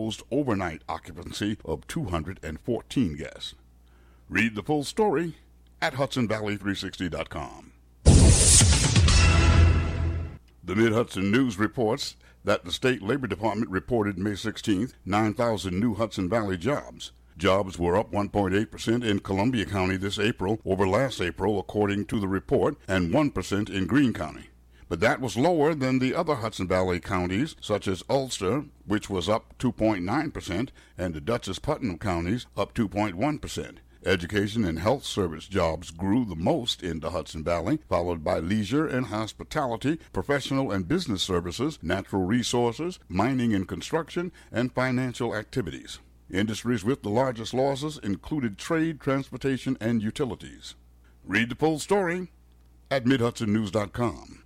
proposed overnight occupancy of 214 guests. Read the full story at HudsonValley360.com. The Mid-Hudson News reports that the State Labor Department reported May 16th 9,000 new Hudson Valley jobs. Jobs were up 1.8% in Columbia County this April over last April, according to the report, and 1% in Greene County. But that was lower than the other Hudson Valley counties, such as Ulster, which was up 2.9%, and the Dutchess Putnam counties, up 2.1%. Education and health service jobs grew the most in the Hudson Valley, followed by leisure and hospitality, professional and business services, natural resources, mining and construction, and financial activities. Industries with the largest losses included trade, transportation, and utilities. Read the full story at MidHudsonNews.com.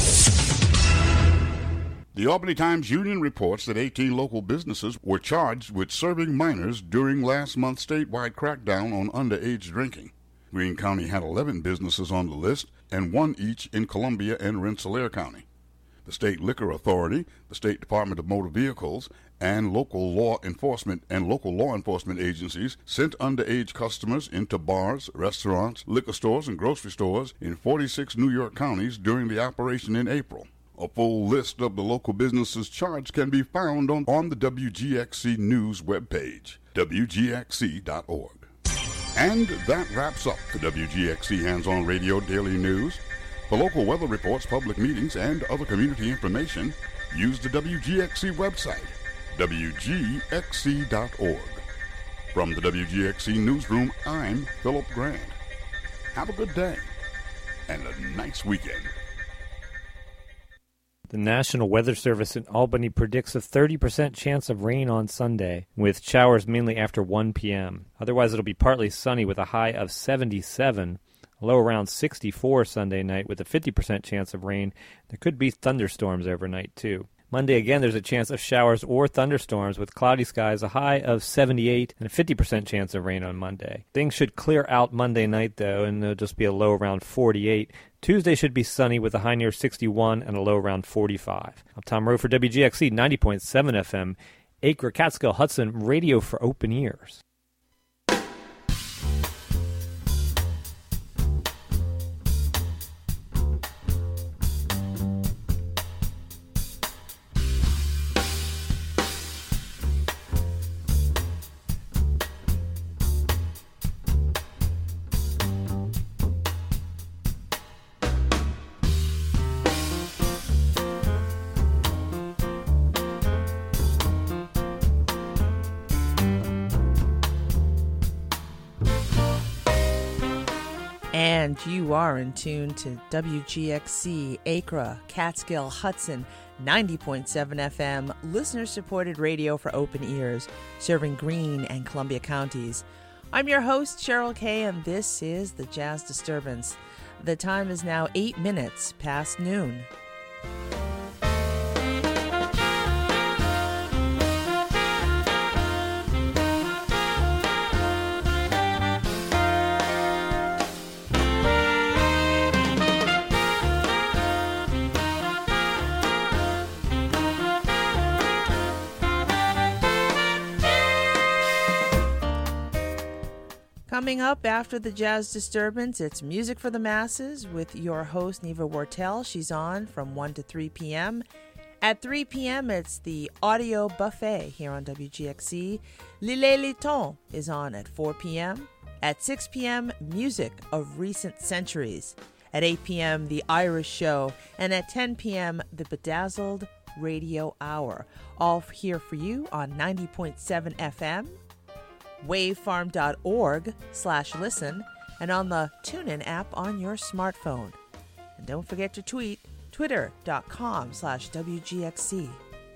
The Albany Times-Union reports that 18 local businesses were charged with serving minors during last month's statewide crackdown on underage drinking. Greene County had 11 businesses on the list, and one each in Columbia and Rensselaer County. The State Liquor Authority, the State Department of Motor Vehicles, and local law enforcement agencies sent underage customers into bars, restaurants, liquor stores, and grocery stores in 46 New York counties during the operation in April. A full list of the local businesses charged can be found on the WGXC News webpage, wgxc.org. And that wraps up the WGXC Hands-On Radio Daily News. For local weather reports, public meetings, and other community information, use the WGXC website, wgxc.org. From the WGXC Newsroom, I'm Philip Grant. Have a good day and a nice weekend. The National Weather Service in Albany predicts a 30% chance of rain on Sunday, with showers mainly after 1 p.m. Otherwise, it'll be partly sunny with a high of 77, a low around 64 Sunday night with a 50% chance of rain. There could be thunderstorms overnight, too. Monday, again, there's a chance of showers or thunderstorms with cloudy skies, a high of 78 and a 50% chance of rain on Monday. Things should clear out Monday night, though, and there'll just be a low around 48. Tuesday should be sunny with a high near 61 and a low around 45. I'm Tom Rowe for WGXC 90.7 FM, Acre, Catskill, Hudson, radio for open ears. And you are in tune to WGXC, Acre, Catskill, Hudson, 90.7 FM, listener-supported radio for open ears, serving Greene and Columbia counties. I'm your host, Cheryl Kay, and this is the Jazz Disturbance. The time is now 8 minutes past noon. Coming up after the Jazz Disturbance, it's Music for the Masses with your host, Neva Wortel. She's on from 1 to 3 p.m. At 3 p.m., it's the Audio Buffet here on WGXC. Lille Liton is on at 4 p.m. At 6 p.m., Music of Recent Centuries. At 8 p.m., The Irish Show. And at 10 p.m., The Bedazzled Radio Hour. All here for you on 90.7 FM. wavefarm.org/listen, and on the TuneIn app on your smartphone. And don't forget to tweet, twitter.com/WGXC.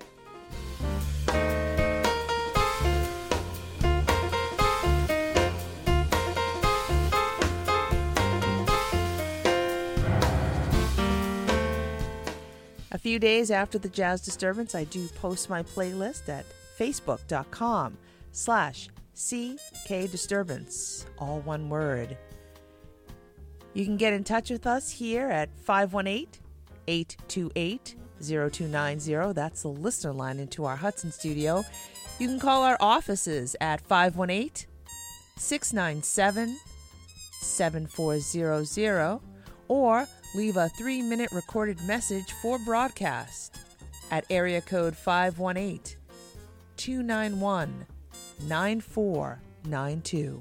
A few days after the Jazz Disturbance, I do post my playlist at facebook.com/CK Disturbance, all one word. You can get in touch with us here at 518-828-5258. 0290. That's the listener line into our Hudson studio. You can call our offices at 518-697-7400 or leave a 3-minute recorded message for broadcast at area code 518-291-9492.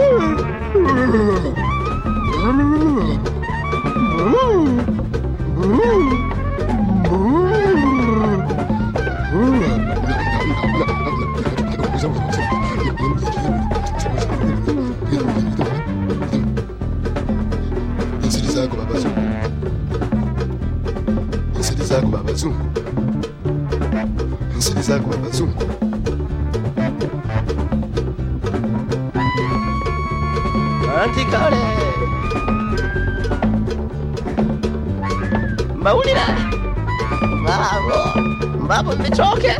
Antikale Maulida Babo mmechoke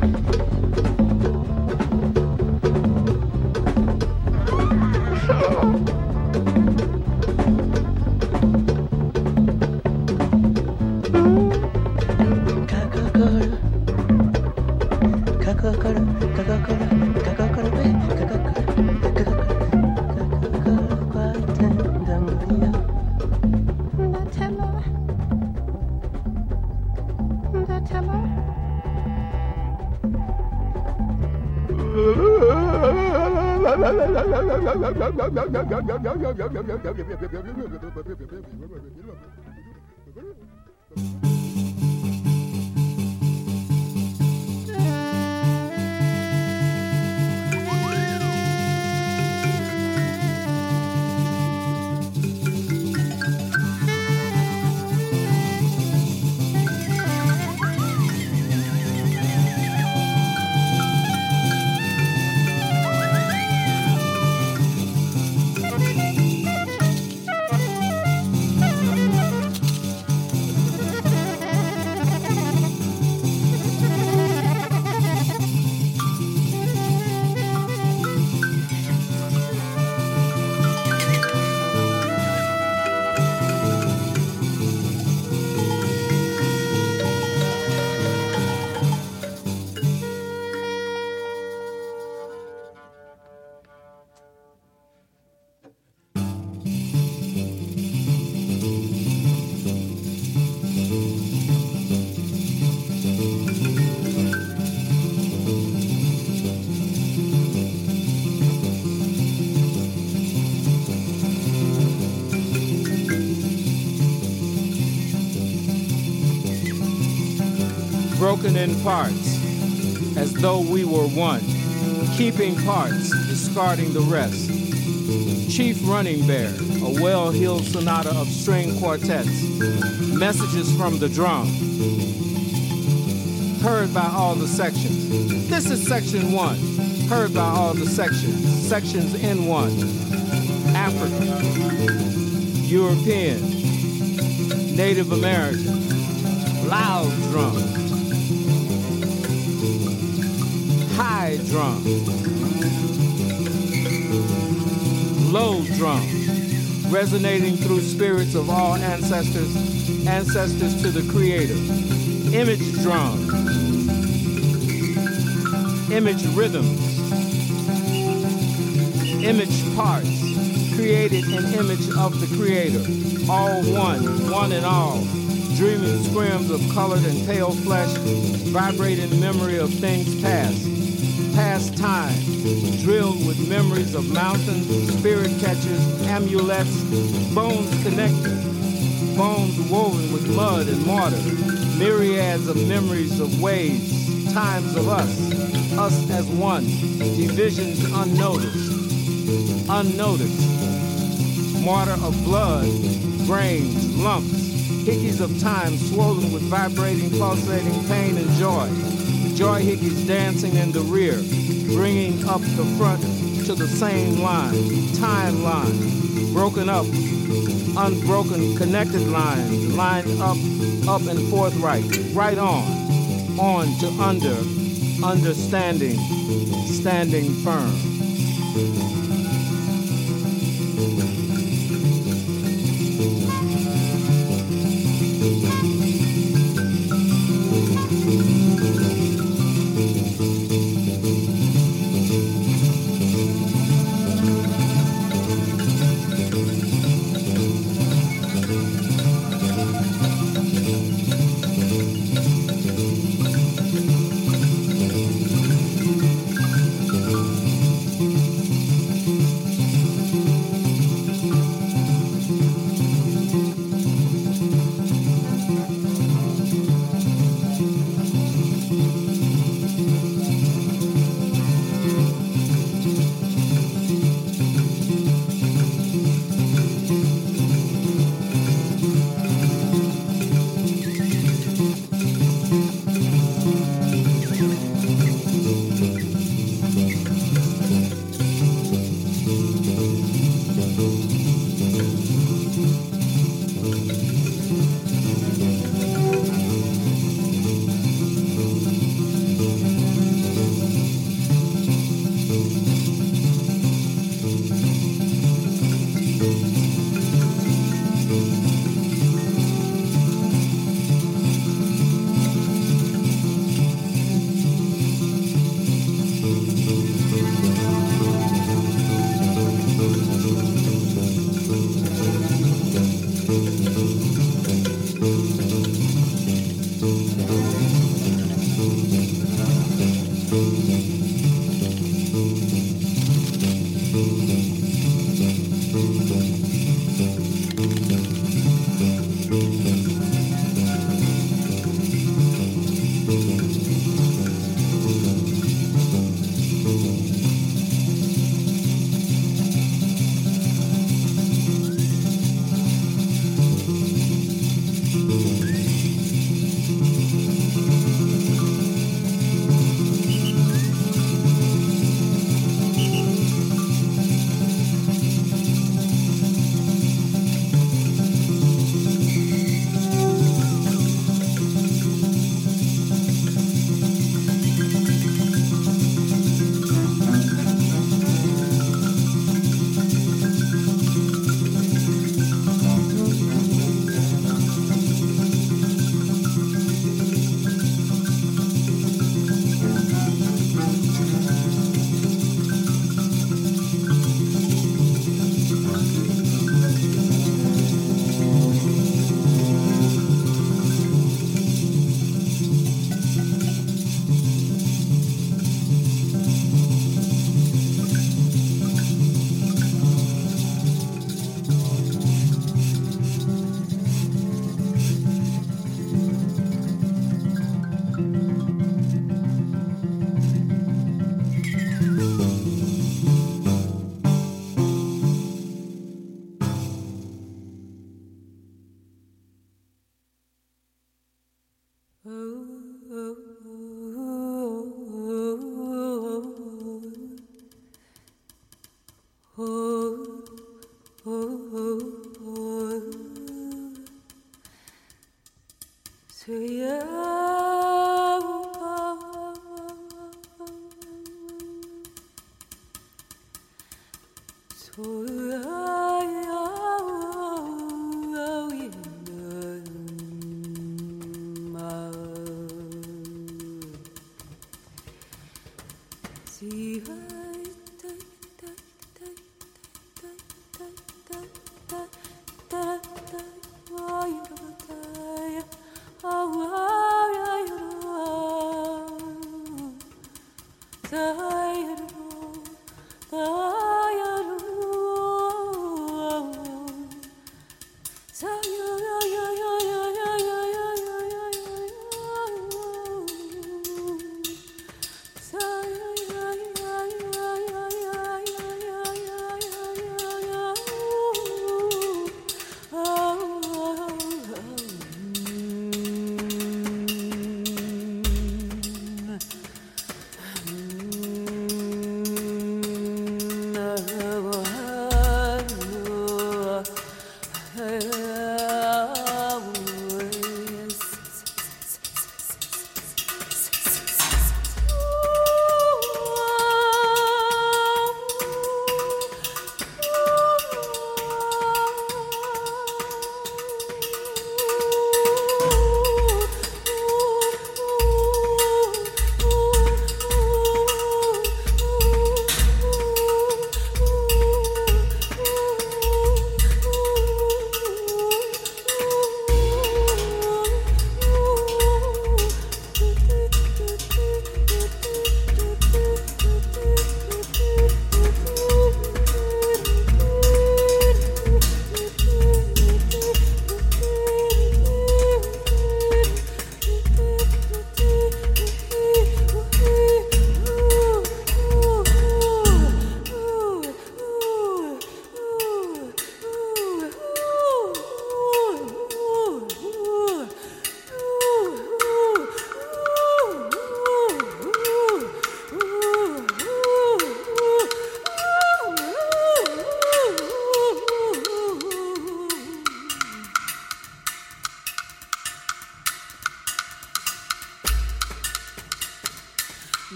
broken in parts, as though we were one, keeping parts, discarding the rest. Chief Running Bear, a well-heeled sonata of string quartets, messages from the drum, heard by all the sections. This is section 1, heard by all the sections. Sections N1, African, European, Native American, loud drum, high drum, low drum, resonating through spirits of all ancestors, ancestors to the Creator. Image drum, image rhythms, image parts, created in image of the Creator. All one, one and all, dreaming scrims of colored and pale flesh, vibrating memory of things past. Past time, drilled with memories of mountains, spirit catchers, amulets, bones connected, bones woven with mud and mortar, myriads of memories of ways, times of us as one, divisions unnoticed, mortar of blood, brains, lumps, hickeys of time swollen with vibrating, pulsating pain and joy. Joy hickeys dancing in the rear, bringing up the front to the same line, timeline, broken up, unbroken, connected lines, lined up and forthright, right on to under, understanding, standing firm.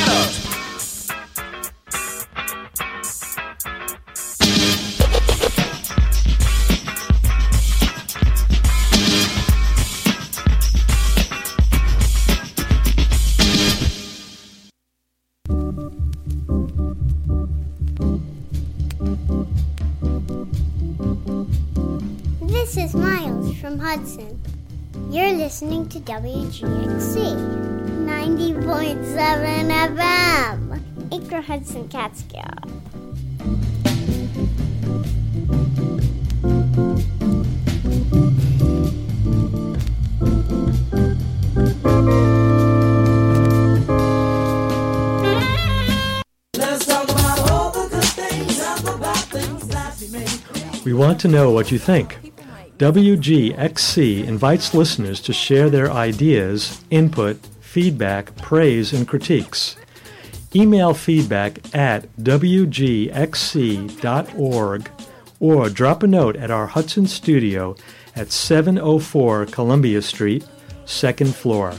better. This is Miles from Hudson. You're listening to WGXC 90.7 FM, Anchor Hudson Catskill. Let's talk about all the good things and the bad things that we made. We want to know what you think. WGXC invites listeners to share their ideas, input, feedback, praise, and critiques. Email feedback at wgxc.org or drop a note at our Hudson studio at 704 Columbia Street, 2nd floor.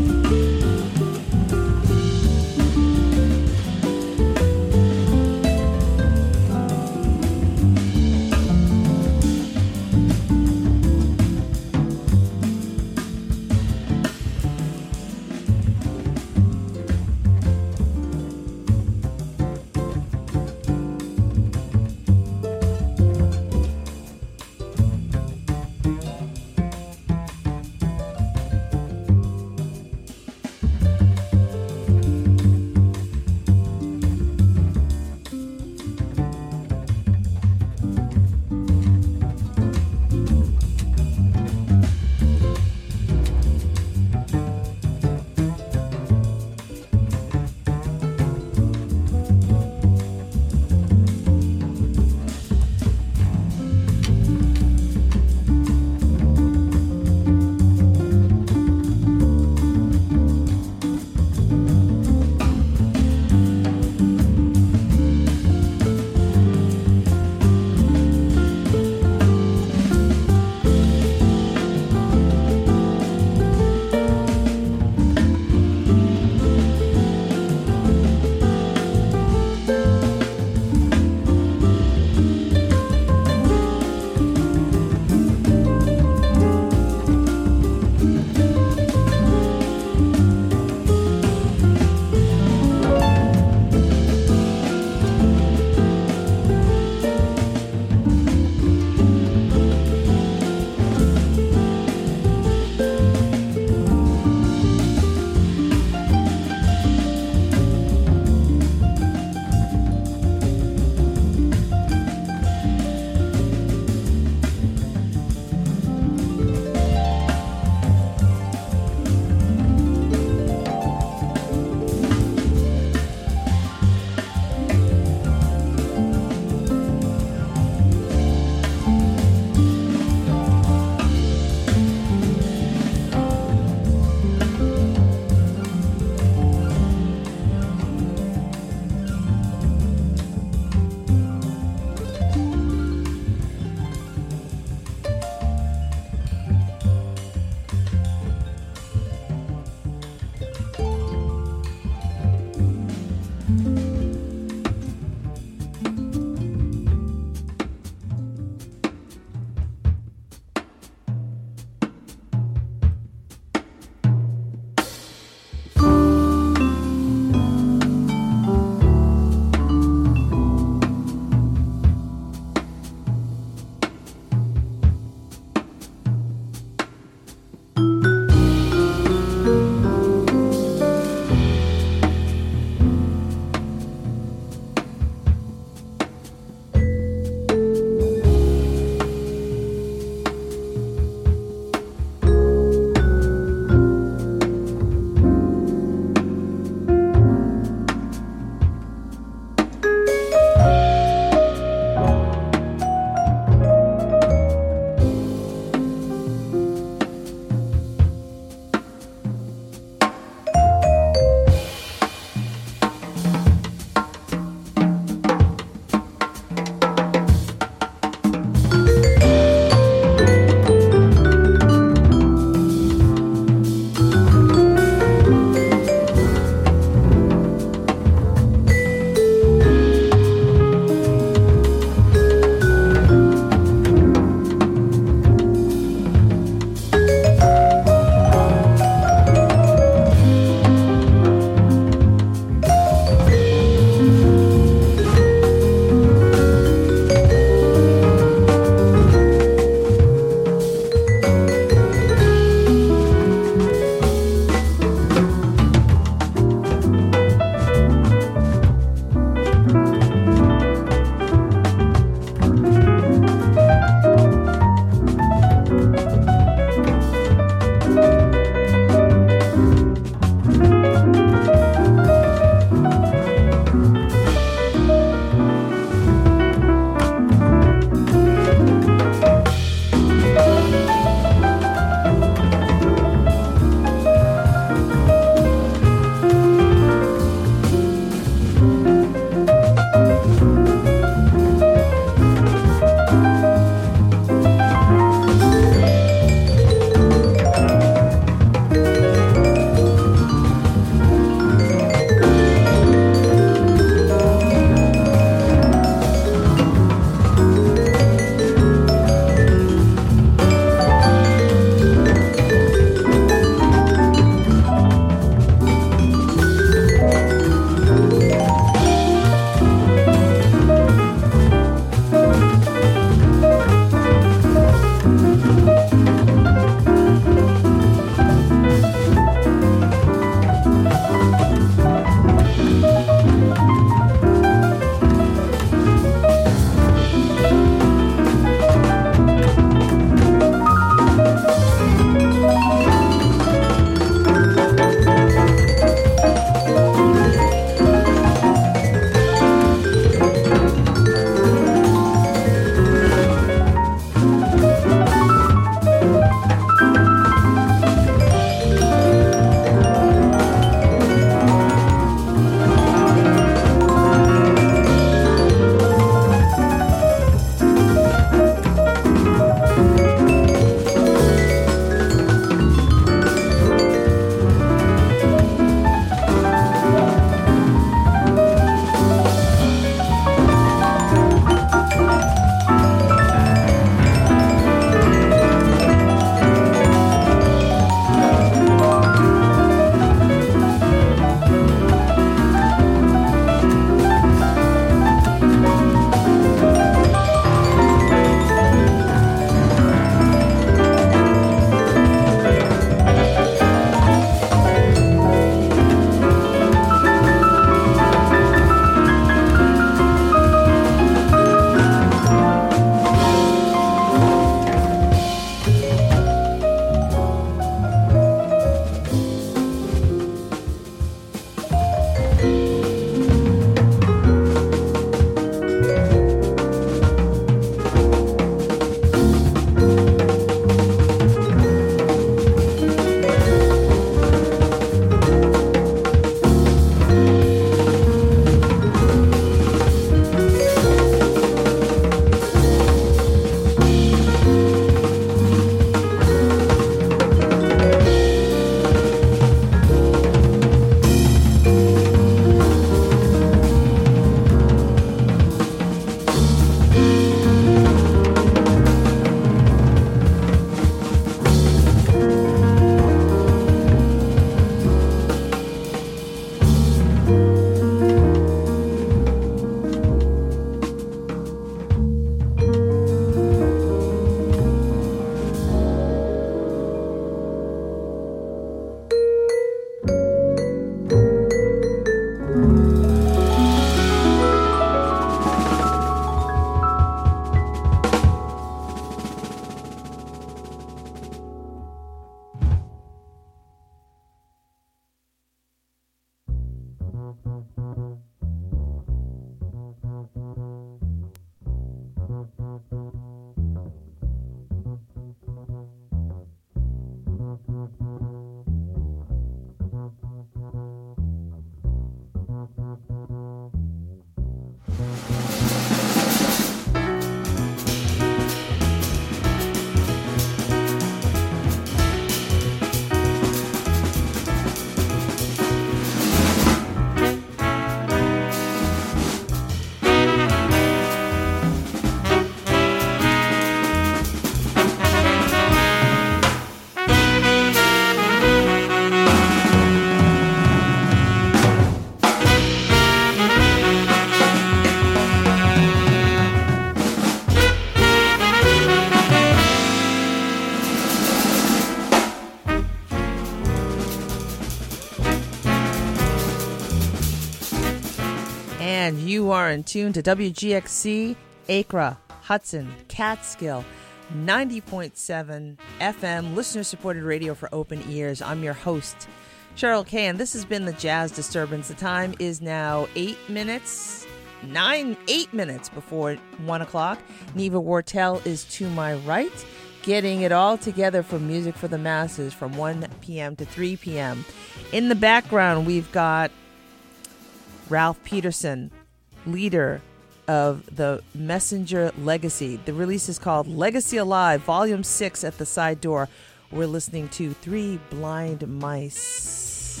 You are in tune to WGXC, Acra, Hudson, Catskill, 90.7 FM, listener-supported radio for open ears. I'm your host, Cheryl Kay, and this has been the Jazz Disturbance. The time is now 8 minutes before 1 o'clock. Neva Wortel is to my right, getting it all together for Music for the Masses from 1 p.m. to 3 p.m. In the background, we've got Ralph Peterson, leader of the Messenger Legacy. The release is called Legacy Alive, Volume 6 at the side door. We're listening to Three Blind Mice.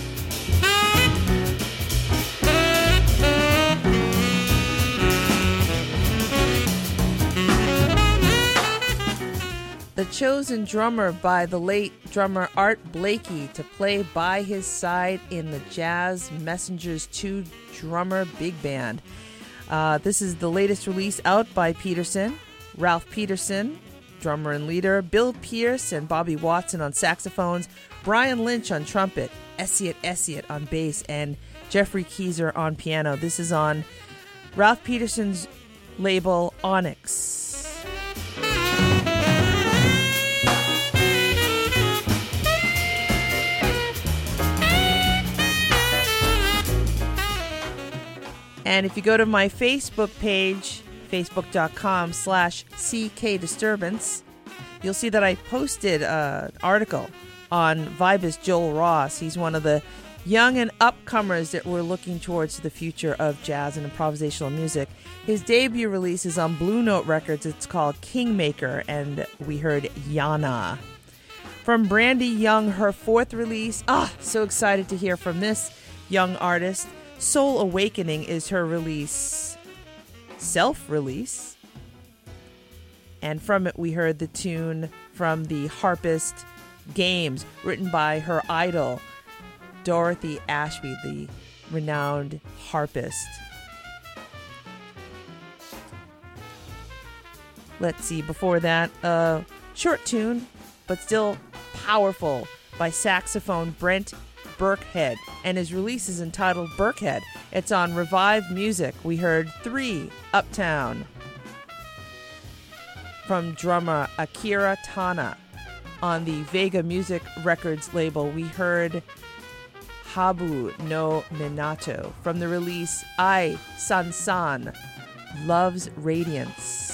The chosen drummer by the late drummer Art Blakey to play by his side in the Jazz Messengers 2-drummer big band. This is the latest release out by Peterson. Ralph Peterson, drummer and leader, Bill Pierce and Bobby Watson on saxophones, Brian Lynch on trumpet, Essiet on bass, and Jeffrey Keyser on piano. This is on Ralph Peterson's label Onyx. And if you go to my Facebook page, facebook.com/CKDisturbance, you'll see that I posted an article on Vibus Joel Ross. He's one of the young and upcomers that we're looking towards the future of jazz and improvisational music. His debut release is on Blue Note Records. It's called Kingmaker, and we heard Yana. From Brandy Young, her fourth release. So excited to hear from this young artist. Soul Awakening is her release, self-release. And from it we heard the tune from the Harpist Games, written by her idol, Dorothy Ashby, the renowned harpist. Let's see, before that, a short tune, but still powerful, by saxophone Brent Burkhead, and his release is entitled Burkhead. It's on Revive Music. We heard 3 Uptown from drummer Akira Tana. On the Vega Music Records label, we heard Habu no Minato from the release Ai San Love's Radiance.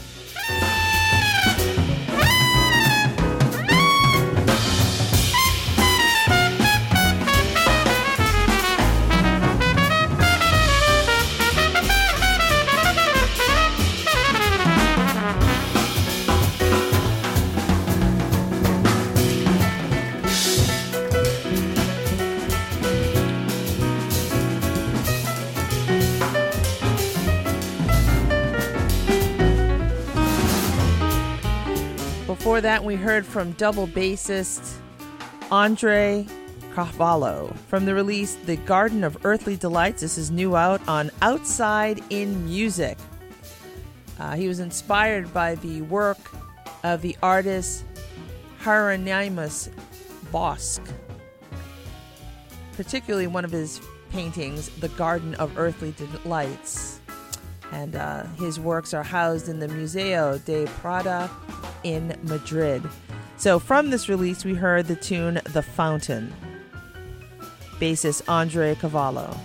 Before that, we heard from double bassist Andre Cavallo from the release The Garden of Earthly Delights. This is new out on Outside in Music. He was inspired by the work of the artist Hieronymus Bosch, particularly one of his paintings, The Garden of Earthly Delights. And his works are housed in the Museo de Prada in Madrid. So from this release, we heard the tune The Fountain. Bassist Andre Cavallo.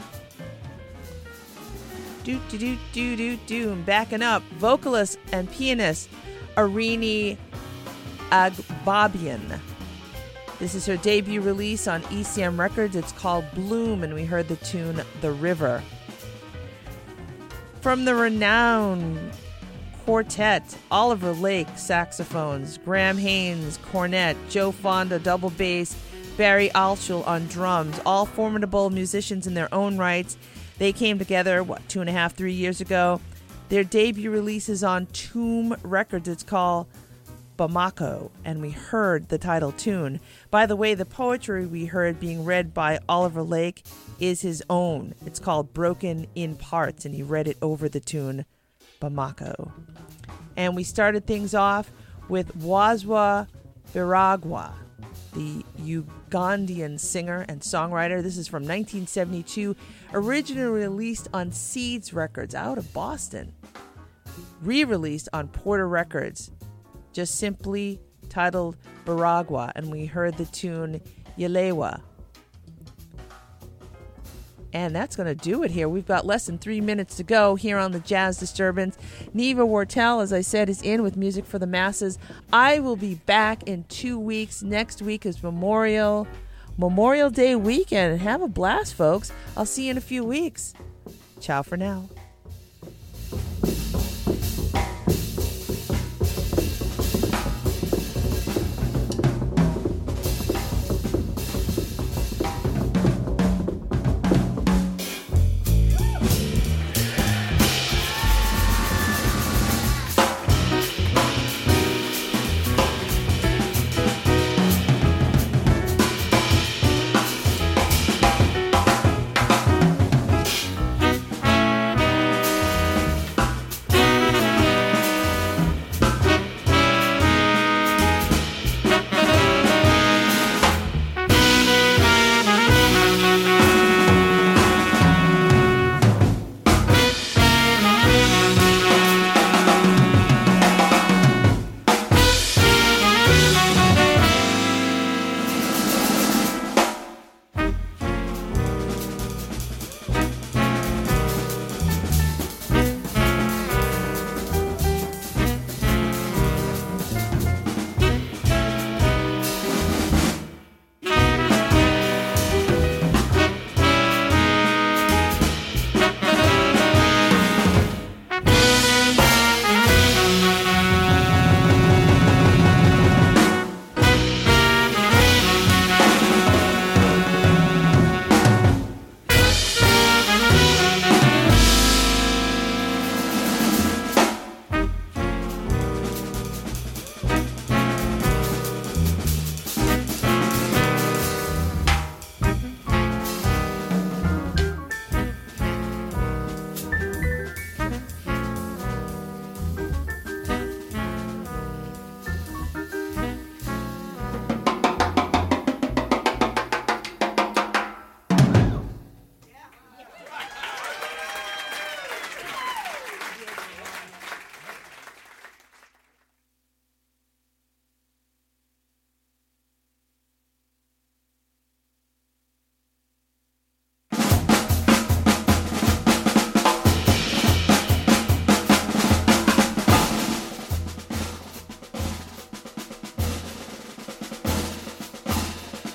Backing up, vocalist and pianist Irini Agbabian. This is her debut release on ECM Records. It's called Bloom, and we heard the tune The River. From the renowned quartet, Oliver Lake saxophones, Graham Haynes cornet, Joe Fonda double bass, Barry Altschul on drums, all formidable musicians in their own rights. They came together, 2.5-3 years ago. Their debut release is on Tomb Records. It's called Bamako, and we heard the title tune. By the way, the poetry we heard being read by Oliver Lake is his own. It's called Broken in Parts, and he read it over the tune Bamako. And we started things off with Wazwa Biragwa, the Ugandan singer and songwriter. This is from 1972, originally released on Seeds Records out of Boston, re-released on Porter Records, just simply titled Baragwa, and we heard the tune Yelewa. And that's going to do it here. We've got less than 3 minutes to go here on the Jazz Disturbance. Neva Wortel, as I said, is in with Music for the Masses. I will be back in 2 weeks. Next week is Memorial Day weekend. Have a blast, folks. I'll see you in a few weeks. Ciao for now.